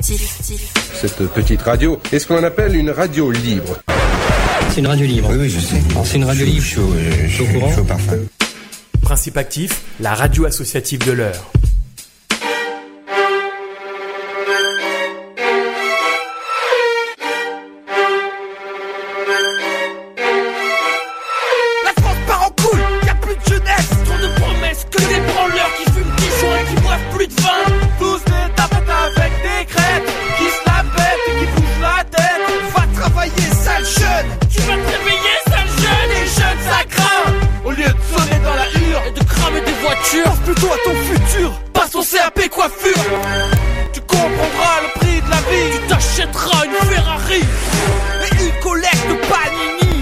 Cette petite radio est ce qu'on appelle une radio libre. C'est une radio libre. Oui, je sais. C'est une radio libre. Je suis au courant. Chaud parfum. Principe actif, la radio associative de l'heure. Pense plutôt à ton futur, passe ton CAP coiffure. Tu comprendras le prix de la vie. Tu t'achèteras une Ferrari et une collecte de Panini.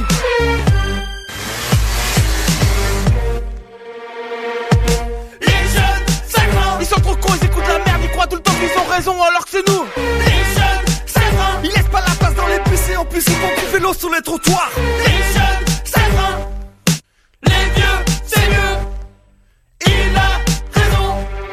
Les jeunes, ça grand. Ils sont trop cons, ils écoutent la merde. Ils croient tout le temps qu'ils ont raison alors que c'est nous. Les jeunes, ça grand. Ils laissent pas la place dans les bus et en plus ils font du vélo sur les trottoirs. Les jeunes, ça grand. Les vieux, c'est mieux. Il a raison.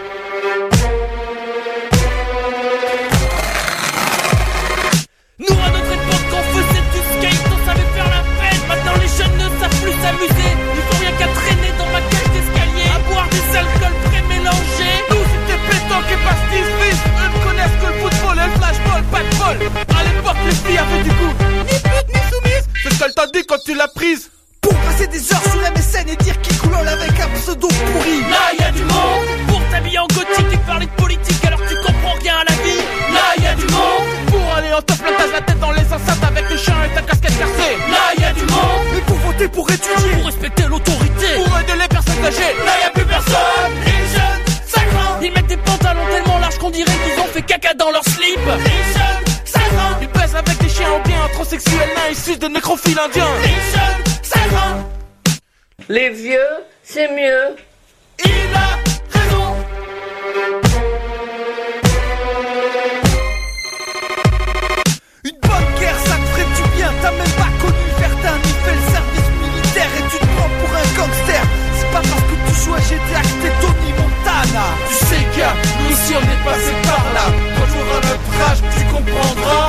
Nous à notre époque quand on faisait du skate, on savait faire la fête. Maintenant les jeunes ne savent plus s'amuser. Ils font rien qu'à traîner dans ma cage d'escalier, à boire des alcools pré-mélangés. Nous c'était pétanque et pastis-fils. Eux ne connaissent que le football et le flashball, pas de bol. À l'époque les filles avaient du goût. Ni pute ni soumise. C'est ce qu'elle t'a dit quand tu l'as prise. Pour passer des heures sur MSN et dire qu'il coulole avec un pseudo pourri. Là y'a du monde. Pour t'habiller en gothique et parler de politique alors que tu comprends rien à la vie. Là y'a du monde. Pour aller en top plantage la tête dans les enceintes avec le chien et ta casquette percée. Là y'a du monde. Mais pour voter, pour étudier, pour respecter l'autorité, pour aider les personnes âgées. Là y'a plus personne. Les jeunes, ça grand. Ils mettent des pantalons tellement larges qu'on dirait qu'ils ont fait caca dans leur slip. Les jeunes, ça grand. Ils pèsent avec des chiens en bien transsexuels nains issus de nécrophiles indiens. Les jeunes, ça grand. Les vieux, c'est mieux. Il a raison. Une bonne guerre, ça te ferait du bien. T'as même pas connu Verdun ni fait le service militaire et tu te prends pour un gangster. C'est pas parce que tu joues à GTA que t'es Tony Montana. Tu sais gars, nous aussi on est passé par là. Quand tu auras notre âge, tu comprendras.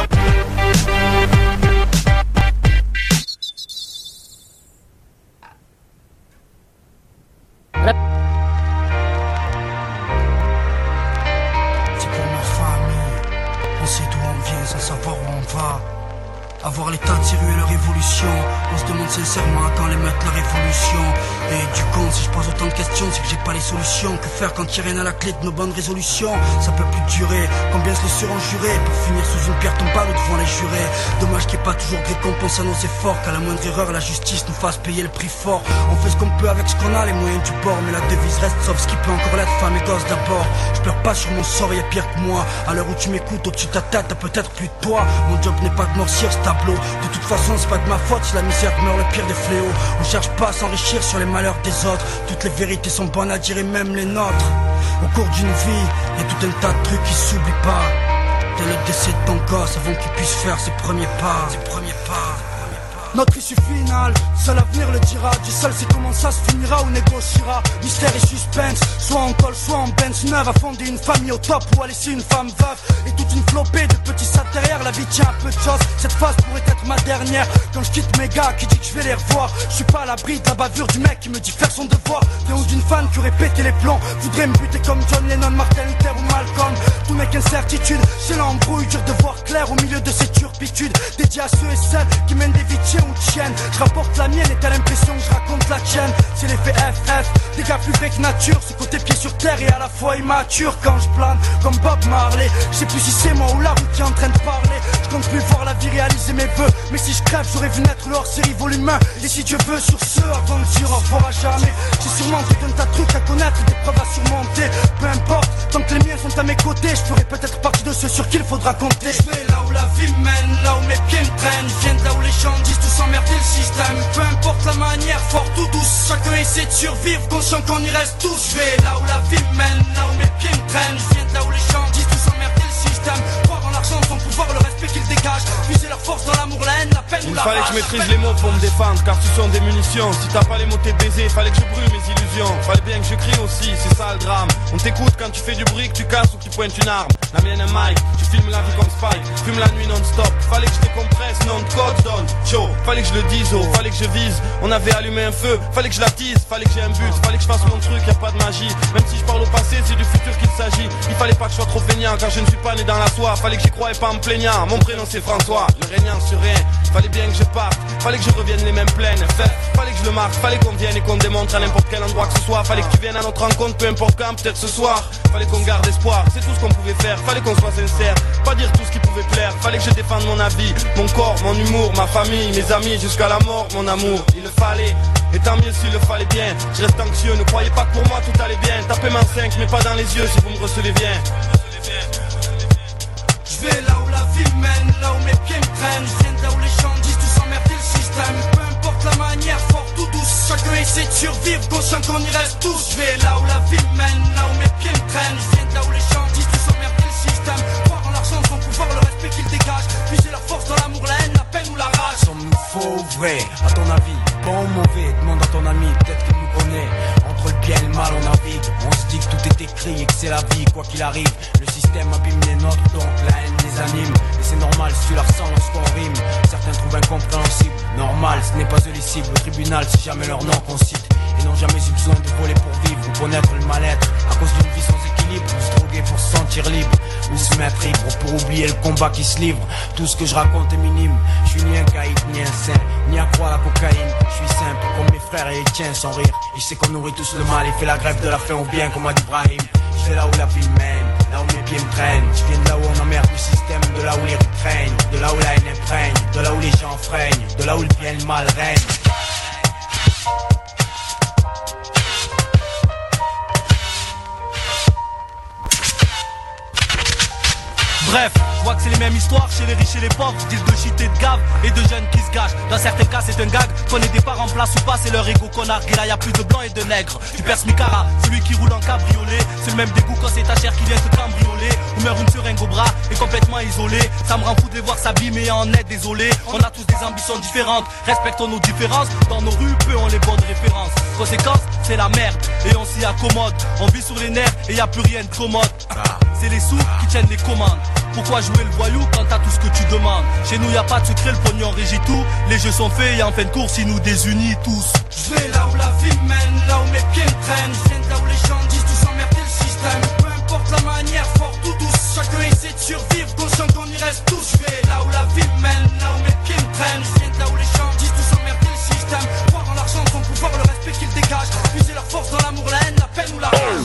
C'est pour ma famille. On sait d'où on vient sans savoir où on va. Avoir l'état de tirer leur évolution. On se demande sincèrement quand les mettre la révolution. Et du con, si je pose autant de questions, c'est que j'ai pas les solutions. Que faire quand il y a rien à la clé de nos bonnes résolutions? Ça peut plus durer, combien se les seront jurés pour finir sous une pierre tombale ou devant les jurés. Dommage qu'il n'y ait pas toujours de récompense à nos efforts. Qu'à la moindre erreur, la justice nous fasse payer le prix fort. On fait ce qu'on peut avec ce qu'on a, les moyens du bord. Mais la devise reste sauf ce qui peut encore l'être, femme et gosse d'abord. Je pleure pas sur mon sort, y'a pire que moi. À l'heure où tu m'écoutes, au-dessus de ta tête, t'as peut-être plus de poids. Mon job n'est pas de noircir ce tableau. De toute façon, c'est pas de ma faute si la misère meurt le pire des fléaux. On cherche pas à s'enrichir sur les malheurs des autres. Toutes les vérités sont bonnes à dire et même les nôtres. Au cours d'une vie, y'a tout un tas de trucs qui s'oublient pas. Dès le décès de ton gosse, avant qu'il puisse faire ses premiers pas. Notre issue finale, seul l'avenir le dira. Dieu seul sait comment ça se finira ou négociera. Mystère et suspense, soit en col, soit en Benz neuve. À fonder une famille au top ou à laisser une femme veuve. Et toute une flopée de petits sacs derrière. La vie tient un peu de choses, cette phase pourrait être ma dernière. Quand je quitte mes gars qui dit que je vais les revoir. Je suis pas à l'abri de la bavure du mec qui me dit faire son devoir. Bien ou d'une fan qui aurait pété les plombs. Voudrait me buter comme John Lennon, Martin Luther ou Malcolm. Tout mec incertitude, c'est l'embrouille, dur de voir clair au milieu de ces turpitudes. Dédié à ceux et celles qui mènent des vies ou tiennes. Je rapporte la mienne et t'as l'impression que je raconte la tienne. C'est l'effet FF, des gars plus vrai que nature. Ce côté pied sur terre et à la fois immature. Quand je plane comme Bob Marley, je sais plus si c'est moi ou la route qui est en train de parler. Je compte plus voir la vie réaliser mes vœux. Mais si je crève, j'aurais vu naître leur série volume 1. Et si Dieu veut sur ce, avant de dire au revoir à jamais. J'ai sûrement tout un tas de trucs à connaître, des preuves à surmonter. Peu importe, tant que les miens sont à mes côtés, je ferai peut-être partie de ceux sur qui il faudra compter. Je vais là où la vie mène, là où mes pieds me traînent. Je viens de là où les gens disent tout s'emmerder le système. Peu importe la manière, forte ou douce, chacun essaie de survivre, conscient qu'on y reste tous. Je vais là où la vie mène, là où mes pieds me traînent. Je viens de là où les gens disent tout s'emmerder le système. Croire en l'argent, son pouvoir, le respect qu'il dégage. Puiser leur force force dans l'amour, la haine, la peine ou la rage. Il fallait que je maîtrise les mots pour me défendre, car tu sont des munitions. Si t'as pas les mots t'es baisé, fallait que je brûle mes illusions. Fallait bien que je crie aussi, c'est ça le drame. On t'écoute quand tu fais du bruit, que tu casses ou que tu pointes une arme. La mienne est Mike, tu filmes la vie comme Spike. Fume la nuit non-stop, fallait que je décompresse, non de code zone. Chaud, fallait que je le dise, oh, fallait que je vise. On avait allumé un feu, fallait que je l'attise. Fallait que j'ai un but, fallait que je fasse mon truc, y'a pas de magie. Même si je parle au passé, c'est du futur qu'il s'agit. Il fallait pas que je sois trop feignant, car je ne suis pas né dans la soie. Fallait que j'y croie et pas en me plaignant. Mon prénom c'est François, le régnant sur rien. Fallait bien que je parte, fallait que je revienne les mêmes plaines. Fallait que je le marque, fallait qu'on vienne et qu'on démontre à n'importe quel endroit que ce soit. Fallait que tu viennes à notre rencontre, peu importe quand, peut-être ce soir. Fallait qu'on garde espoir, c'est tout ce qu'on pouvait faire. Fallait qu'on soit sincère, pas dire tout ce qui pouvait plaire. Fallait que je défende mon avis, mon corps, mon humour, ma famille, mes amis, jusqu'à la mort, mon amour. Il le fallait, et tant mieux s'il le fallait bien. Je reste anxieux, ne croyez pas que pour moi tout allait bien. Tapez ma 5, mais pas dans les yeux si vous me recevez bien. Je vais là où la vie mène, là où mes pieds me traînent. Je viens de là où les gens disent tous emmerder le système. Peu importe la manière, forte ou douce, chacun essaie de survivre, conscient qu'on y reste tous. Je vais là où la vie mène, là où mes pieds me traînent. Je viens de là où les gens disent tous emmerder le système. Croire en l'argent, son pouvoir, le respect qu'ils dégagent. Puiser leur force dans l'amour, la haine, la peine ou la rage. Sommes-nous faux ou vrai, à ton avis? Bon ou mauvais, demande à ton ami, peut-être qu'il nous connaît. Entre le bien et le mal on navigue. On se dit que tout est écrit et que c'est la vie, quoi qu'il arrive. Le système abîme les nôtres, donc la haine les anime. Et c'est normal si tu la ressens lorsqu'on rime. Certains trouvent incompréhensible, normal, ce n'est pas eux les cibles. Au tribunal, c'est jamais leur nom qu'on cite. Et n'ont jamais eu besoin de voler pour vivre ou connaître le mal-être. À cause d'une vie sans équilibre, ou se droguer pour se sentir libre, ou se mettre ivre pour oublier le combat qui se livre. Tout ce que je raconte est minime. Je suis ni un caïd, ni un saint, ni à croire à la cocaïne. Je suis simple comme mes frères et les tiens sans rire. Et je sais qu'on nourrit tous le mal et fait la grève de la faim au bien comme a dit Brahim. Je vais là où la vie mène, là où mes pieds me traînent. Je viens de là où on emmerde le système, de là où les rues craignent, de là où la haine imprègne, de là où les gens freinent, de là où le bien et le mal règne. Bref, je vois que c'est les mêmes histoires chez les riches et les pauvres. Disent de shit et de gave et de jeunes qui se gâchent. Dans certains cas c'est un gag, qu'on ait des parents en place ou pas, c'est leur égo connard. Et là y'a plus de blancs et de nègres. Tu perces Micara, celui qui roule en cabriolet. C'est le même dégoût quand c'est ta chair qui vient te cambrioler. Ou meurt une seringue au bras et complètement isolé. Ça me rend fou de les voir s'abîmer en est désolé. On a tous des ambitions différentes, respectons nos différences. Dans nos rues, peu ont les bonnes références. Conséquence, c'est la merde et on s'y accommode. On vit sur les nerfs et y a plus rien de commode. C'est les sous qui tiennent les commandes. Pourquoi jouer le voyou quand t'as tout ce que tu demandes? Chez nous y a pas de secret, le pognon régit tout. Les jeux sont faits et en fin de course ils nous désunissent tous. Je vais là où la vie mène, là où mes pieds me traînent. Je viens de là où les gens disent tous emmerder le système. Peu importe la manière, forte ou douce, chacun essaie de survivre, conscient qu'on y reste tous. Je vais là où la vie mène, là où mes pieds me traînent. Je viens de là où les gens disent tous emmerder le système. Croire en l'argent, son pouvoir, le respect qu'ils dégagent. Puiser leur force dans l'amour, la haine, la peine ou la rage.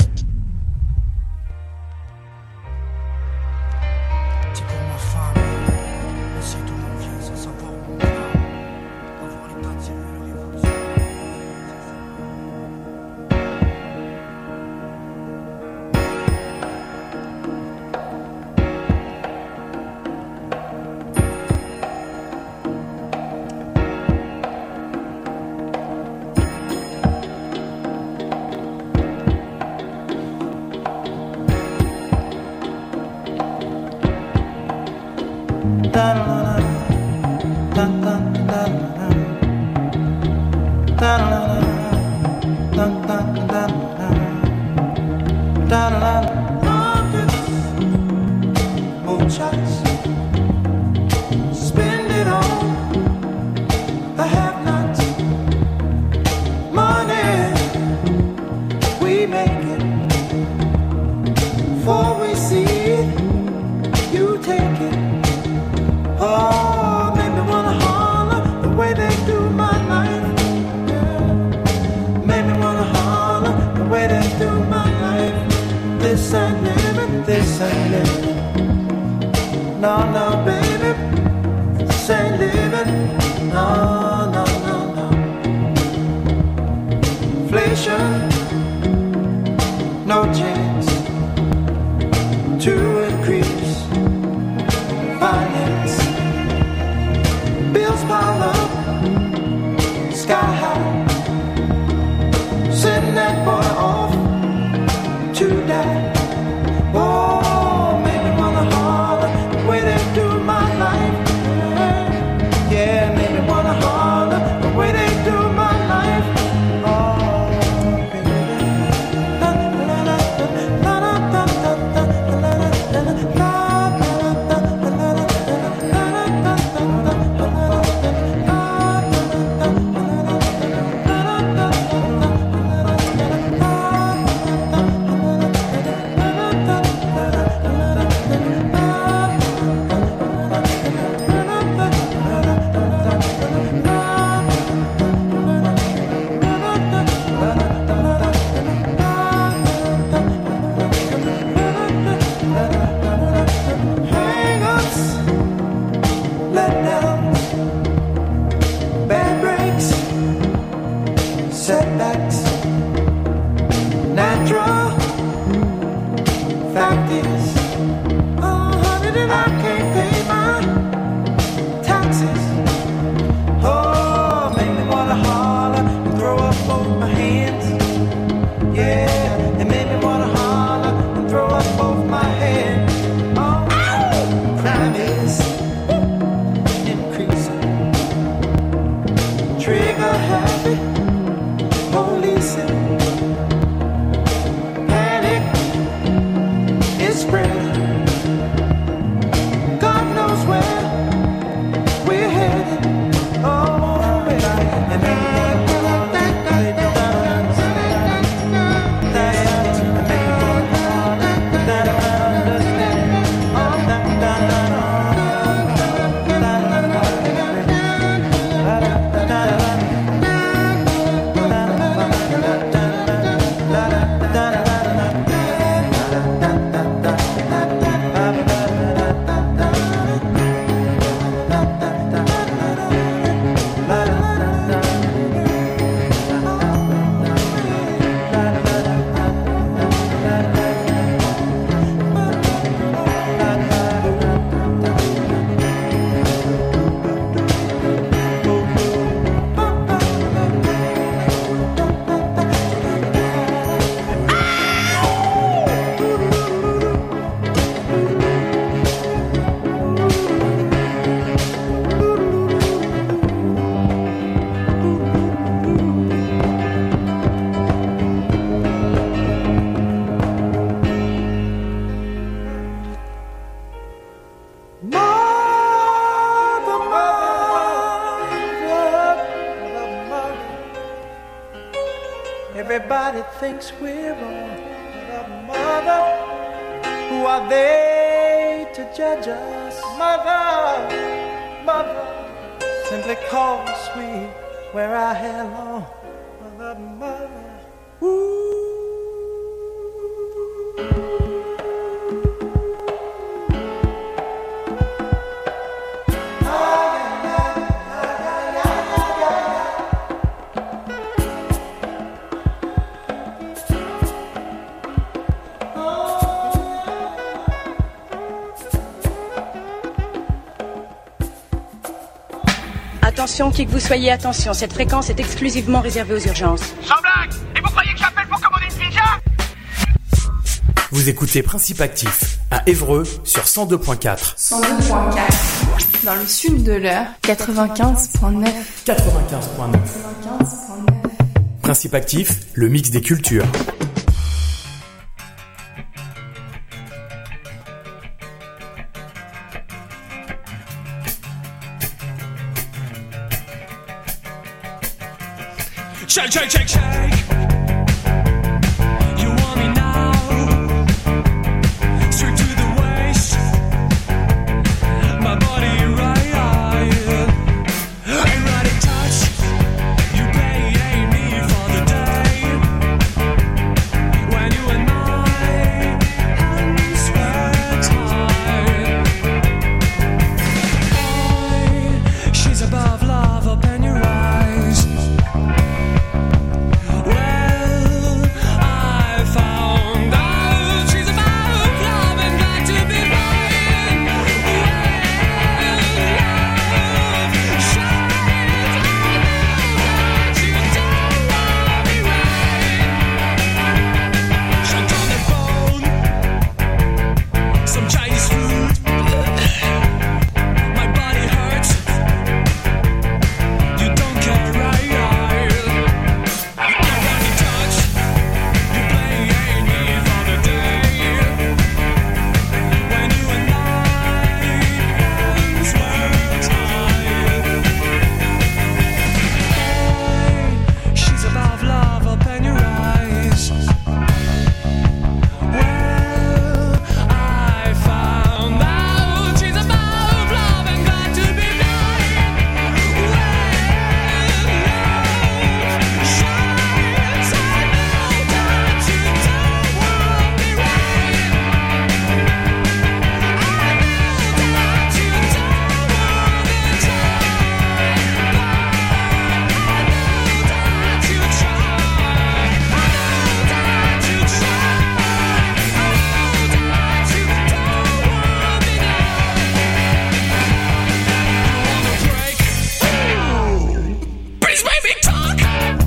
To die. Oh, made me wanna holler the way they do my setbacks. Natural fact is, I can't pay my taxes. Oh, make me wanna holler and throw up both my hands. Yeah, it made me wanna holler and throw up both my hands. Oh, crime is increasing. Trigger happy, policing. Panic is spreading. God knows where we're headed. Oh, baby, and everybody thinks we're wrong. Mother, who are they to judge us? Mother, mother, simply cause we wear our hair long. Mother, mother, ooh. Attention, qui que vous soyez, attention, cette fréquence est exclusivement réservée aux urgences. Sans blague! Et vous croyez que j'appelle pour commander une pizza? Vous écoutez Principe Actif à Évreux sur 102.4. 102.4. Dans le sud de l'Eure, 95.9. 95.9. Principe Actif, le mix des cultures. Shake, shake, shake, shake. You want me now? Straight to the waist. My body right. Ain't ready to touch. You pay me for the day. When you and my hands were tied. Boy, she's above love, open your eyes. Well, talk.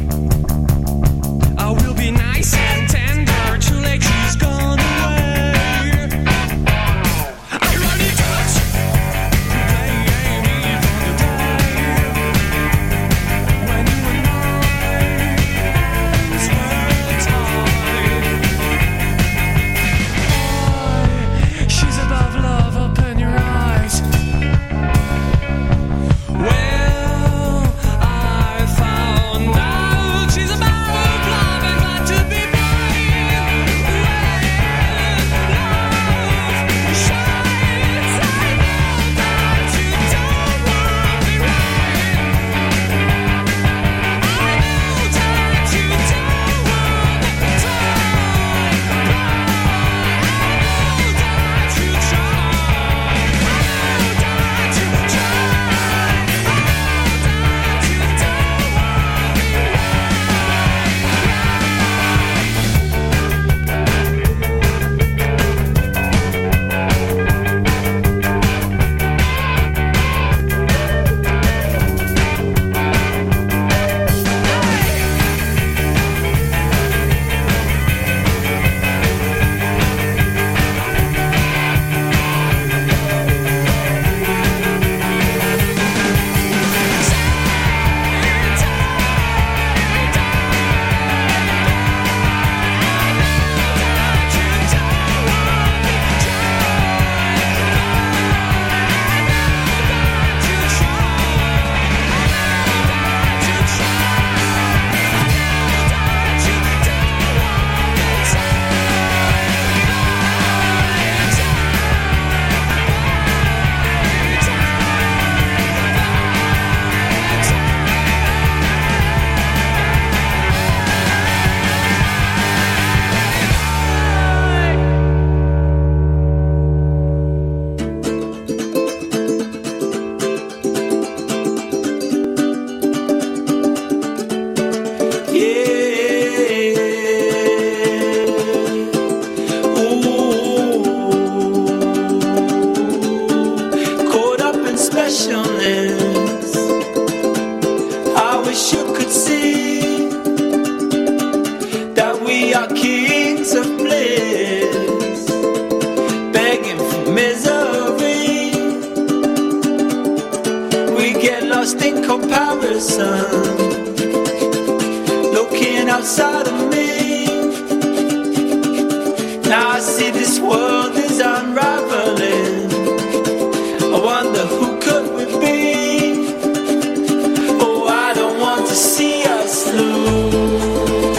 I will be nice and tender. Too late, she's gone away. I already touch. You play me for the day when you and my hands were tied. She's above love, open your eyes. Well, I found out she's above love and glad to be mine. When love shines, I know that you don't want me right. I know that you don't want me right. I know that you try. I know that you caught up in specialness. I wish you could see that we are kings of bliss, begging for misery. We get lost in comparison, looking outside of me. Now I see this world is unraveling. I wonder who could we be? Oh, I don't want to see us lose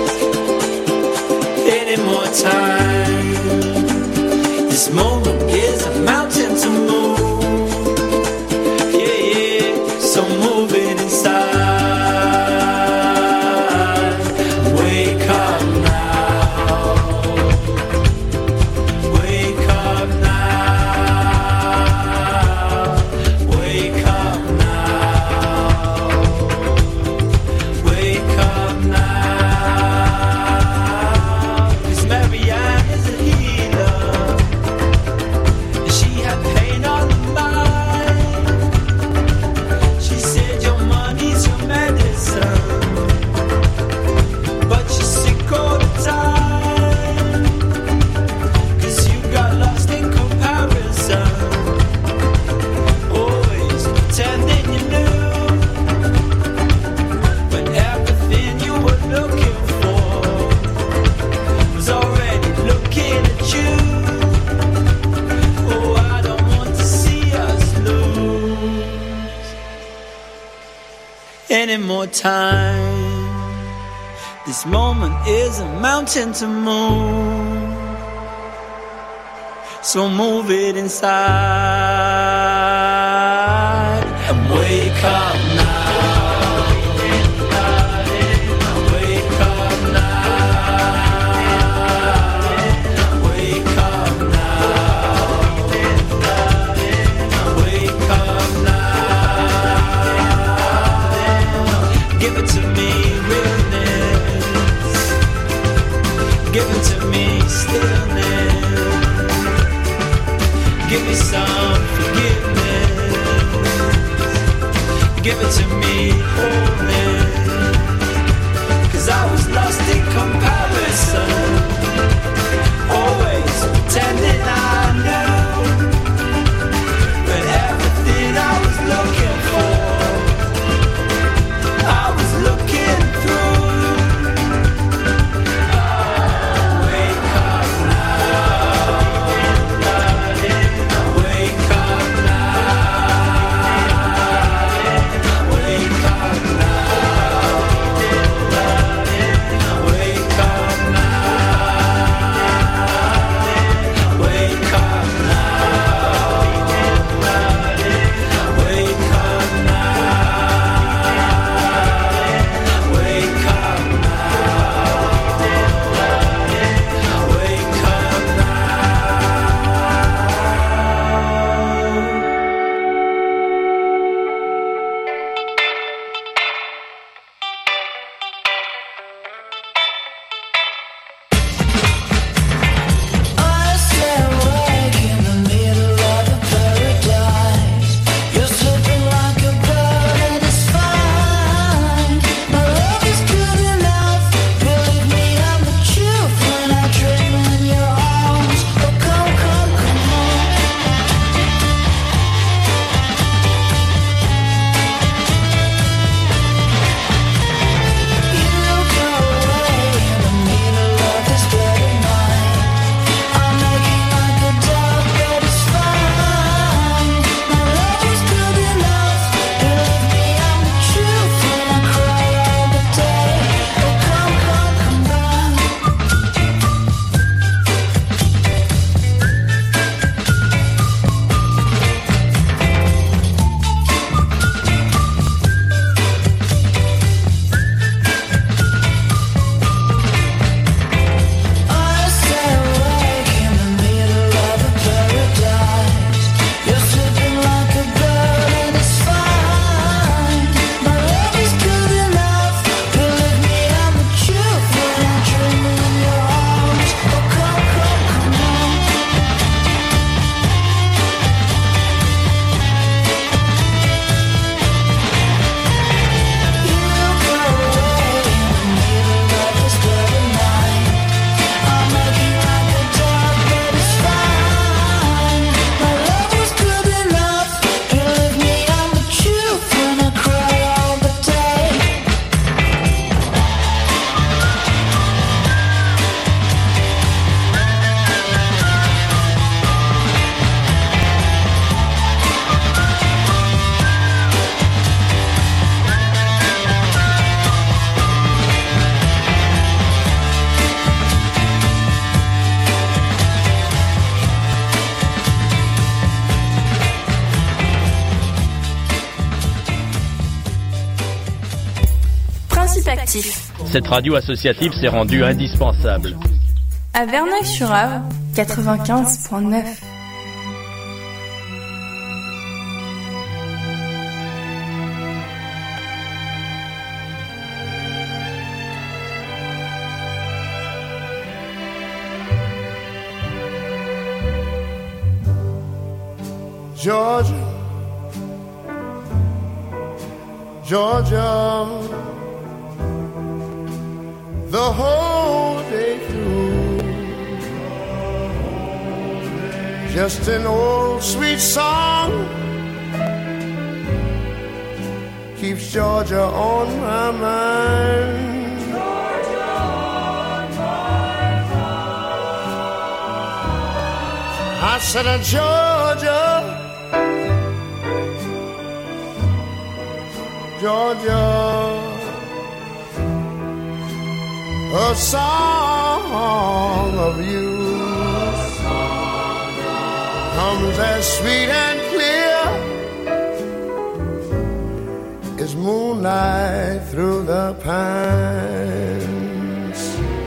any more time. This moment is a mountain to move. Yeah, yeah, so move it inside. Wake up now. Wake up now. Wake up now. Wake up now. 'Cause Marianne is a healer, and she had pain on the mind. She said your money's your medicine, but you're sick all the time. 'Cause you got lost in comparison, always pretending you knew, when everything you were looking for was already looking at you. Oh, I don't want to see us lose any more time. This moment is a mountain to move, so move it inside and wake up now. Wake up now. Wake up now. Wake up now. Give it to me, realness. Give it to me, stillness. Give me some forgiveness. Give it to me, wholeness. Principe Actif. Cette radio associative s'est rendue indispensable. À Verneuil-sur-Avre, 95.9. Georgia, Georgia, the whole day through, just an old sweet song keeps Georgia on my mind. Georgia on my mind. I said, Georgia, Georgia, a song of you comes as sweet and clear as moonlight through the pines.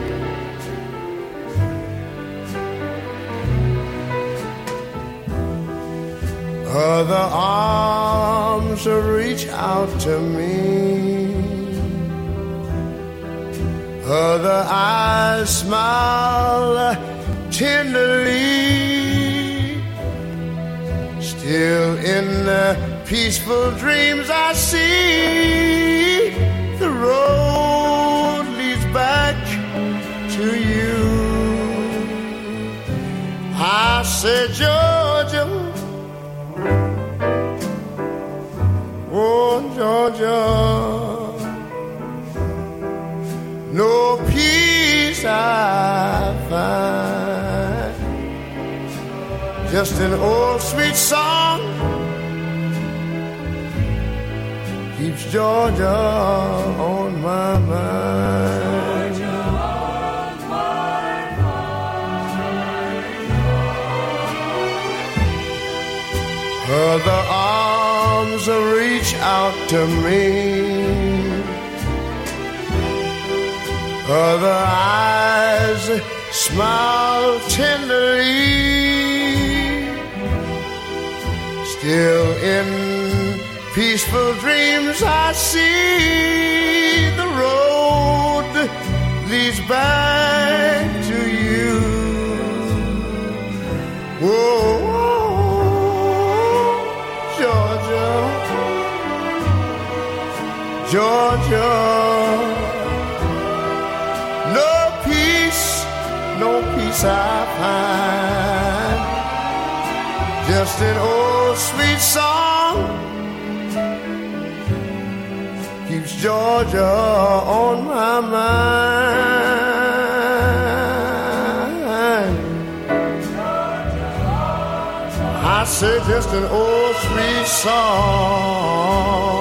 Other arms reach out to me, other eyes smile tenderly. Still in the peaceful dreams I see, the road leads back to you. I said, Georgia, oh, Georgia, no peace I find, just an old sweet song keeps Georgia on my mind. Georgia on my mind. Other arms reach out to me, other eyes smile tenderly. Still in peaceful dreams I see, the road leads back to you. Whoa, Georgia, Georgia, no peace I find, just an old sweet song keeps Georgia on my mind. I say just an old sweet song